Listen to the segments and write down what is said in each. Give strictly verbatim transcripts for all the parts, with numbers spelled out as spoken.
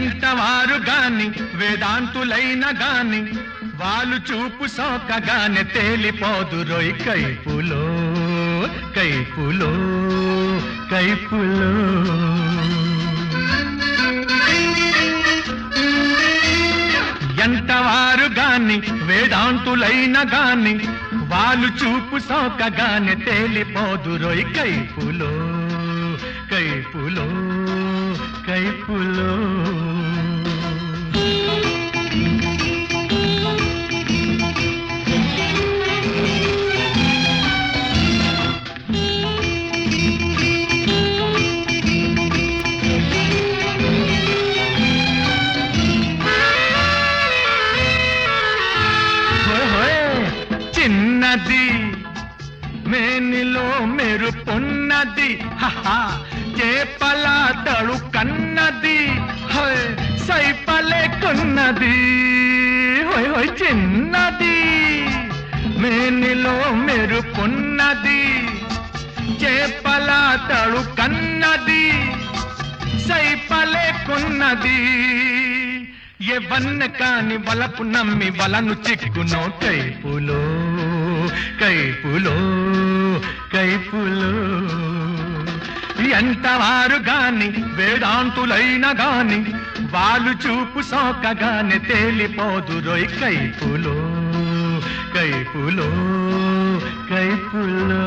ఎంతవారు గాని వేదాంతులైన గాని వాళ్ళు చూపు సోకగానే తేలిపోదురోయ్ కైపులో కైపులో కైపులో. ఎంతవారు గాని వేదాంతులైన గాని వాళ్ళు చూపు సోకగానే తేలిపోదురోయ్ కైపులో కైపులో కైపులో. చిన్నది మేనిలో మెరుపున్నది చేపల తడు కన్నది సైపలేకున్నది హోయ్ హోయ్. చిన్నది మేనిలో మెరుపున్నది చేపల తడు కన్నది సైపలేకున్నది. ఎవన్న కాని వలపు నమ్మి వలను చిక్కునో కైపులో కైపులో కైపులో. ఎంతవారు గాని వేదాంతులైన గాని వాళ్ళు చూపు సోకగానే తేలిపోదురోయ్ కైపులో కైపులో కైపులో.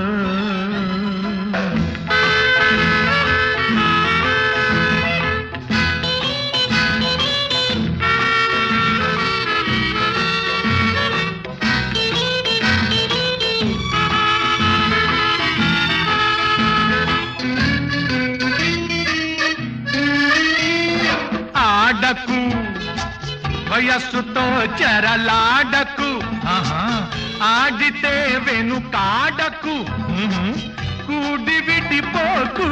ఆడకు వయస్సుతో చెరలాడకు ఆడితే వెనుకాడకు కూడి విడిపోకు.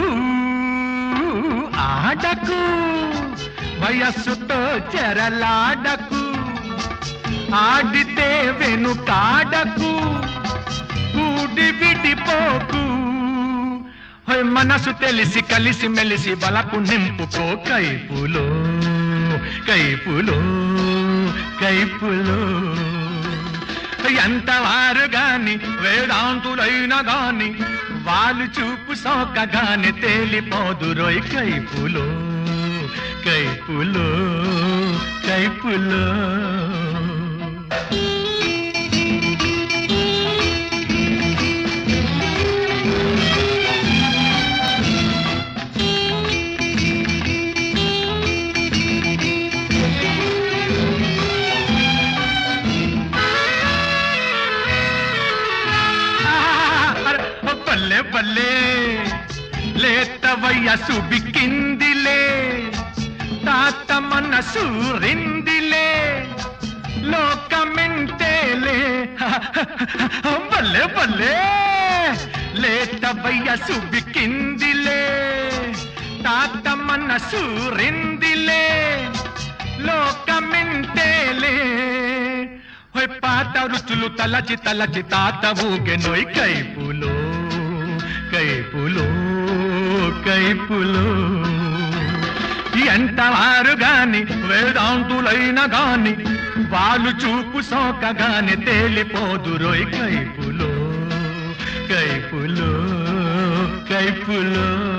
ఆడకు వయస్సుతో చెరలాడకు ఆడితే వెనుకాడకు కూడి విడిపోకు. మనసు తెలిసి కలిసి మెలిసి బలపు నింపుకో కైపులో కైపులో కైపులో. ఎంతవారు గాని వేదాంతులైన గాని వాళ్ళు చూపు సోకగానే తేలిపోదురోయ్ కైపులో కైపులో కైపులో. బల్లే బల్లే లేత వయసు బిక్కిందిలే తాత మనసు రిందిలే లోకమింటేలే. బల్లే బల్లే లేత వయసు బిక్కిందిలే తాత మనసు రిందిలే లోకమింటేలే. పాత రుచులు తలచి తలచి తాత ఊగెనోయ్ కైపులో కైపులో కైపులో. ఎంతవారు గాని వేదాంతులైన గాని వాళ్ళు చూపు సోకగానే తేలిపోదురోయ్ కైపులో కైపులో కైపులో.